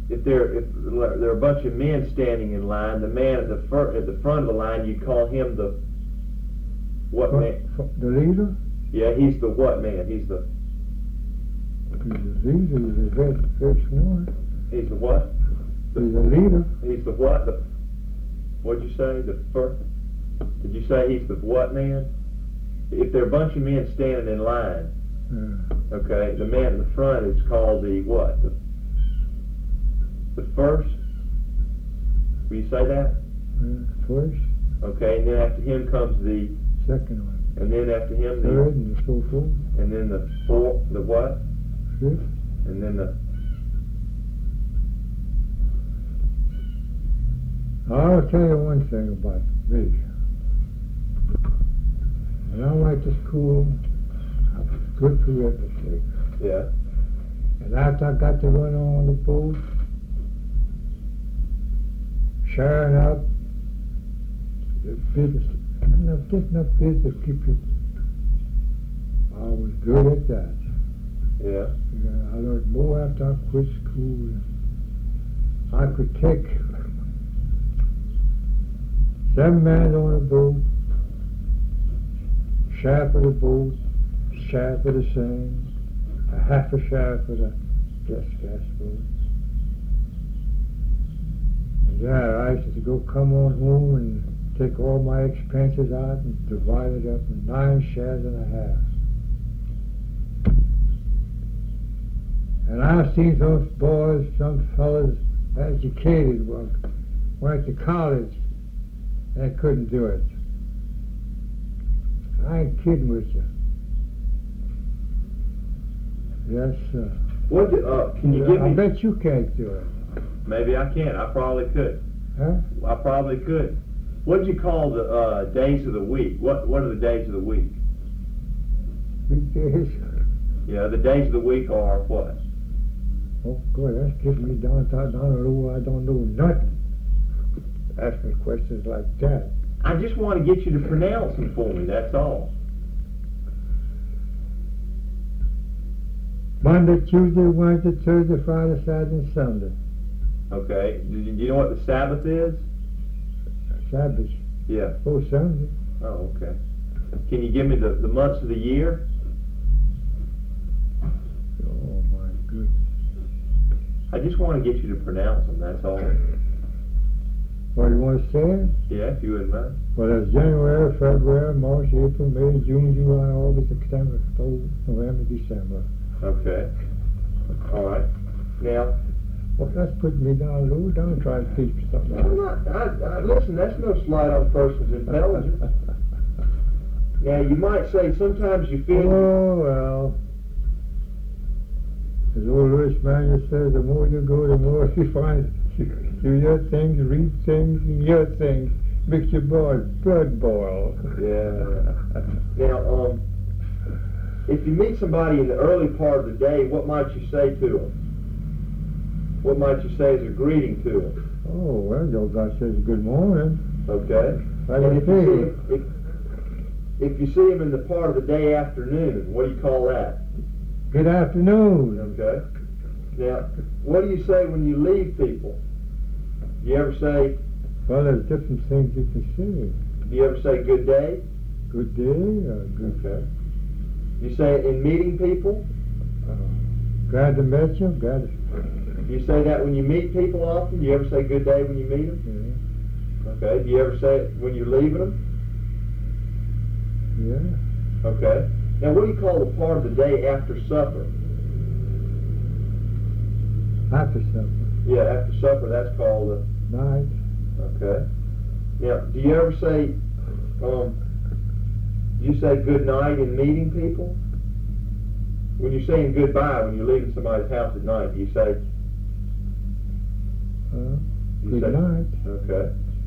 if there are a bunch of men standing in line, the man at the front of the line, you call him the what man? The leader? Yeah, he's the what man? He's the leader. He's the first one. He's the what? He's the leader. He's the what? What'd you say? The first? Did you say he's the what man? If there are a bunch of men standing in line, okay, the man in the front is called the what? The first? Will you say that? First. Okay, and then after him comes the second one. And then after him the third, and so forth. And then the fourth, the what? Fifth. And then the. I'll tell you one thing about me. When I went to school, I was good for arithmetic. Yeah. And after I got to run on the boat, sharing out the business, just enough business to keep you. I was good at that. Yeah. I learned more after I quit school. I could take 7 men on a boat, shaft of the boat, shaft of the sand, a half a shaft of the gas boat. And yeah, I used to go come on home and take all my expenses out and divide it up in 9 shafts and a half. And I've seen those boys, some fellas educated, went to college, they couldn't do it. I ain't kidding with you. Yes, sir. What? Can you give me? I bet you can't do it. Maybe I can. I probably could. Huh? I probably could. What'd you call the days of the week? What are the days of the week? Weekdays. Yeah, the days of the week are what? Oh, good. That's getting me down a road I don't know nothing. Ask me questions like that. I just want to get you to pronounce them for me, that's all. Monday, Tuesday, Wednesday, Thursday, Friday, Saturday, and Sunday. Okay. Do you know what the Sabbath is? Sabbath. Yeah. Oh, Sunday. Oh, okay. Can you give me the months of the year? Oh, my goodness. I just want to get you to pronounce them, that's all. What, you want to say it? Yeah, if you wouldn't mind. Well, there's January, February, March, April, May, June, July, August, September, October, November, December. Okay. All right. Now. Well, that's putting me down low. Don't try to teach me something. Listen, that's no slight on a person's intelligence. Now, you might say sometimes you feel... Oh, well. As old Louis Manuel says, the more you go, the more you find. Do your things, read things, and hear things. Makes your blood boil. Yeah. Now, if you meet somebody in the early part of the day, what might you say to them? What might you say as a greeting to them? Oh, well, your guy says good morning. Okay. And if you see him in the part of the day afternoon, what do you call that? Good afternoon. Okay. Now, what do you say when you leave people? Do you ever say... Well, there's different things you can say. Do you ever say good day? Good day or good... Okay. You say it in meeting people? Glad to meet you. Glad to... Do you say that when you meet people often? Do you ever say good day when you meet them? Yeah. Okay. Do you ever say it when you're leaving them? Yeah. Okay. Now, what do you call the part of the day after supper? After supper. Yeah, after supper, that's called the... Night. Okay. Now, do you ever say, do you say good night in meeting people? When you're saying goodbye, when you're leaving somebody's house at night, do you say... Good night. Okay.